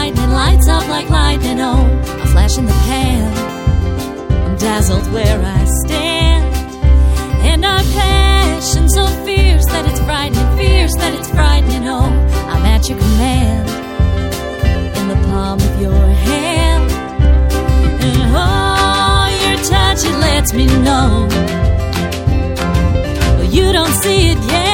frightening, lights up like lightning, oh, a flash in the pan. I'm dazzled where I stand, and our passion so fierce that it's frightening, oh, I'm at your command, in the palm of your hand. And oh, your touch, it lets me know, well, you don't see it yet.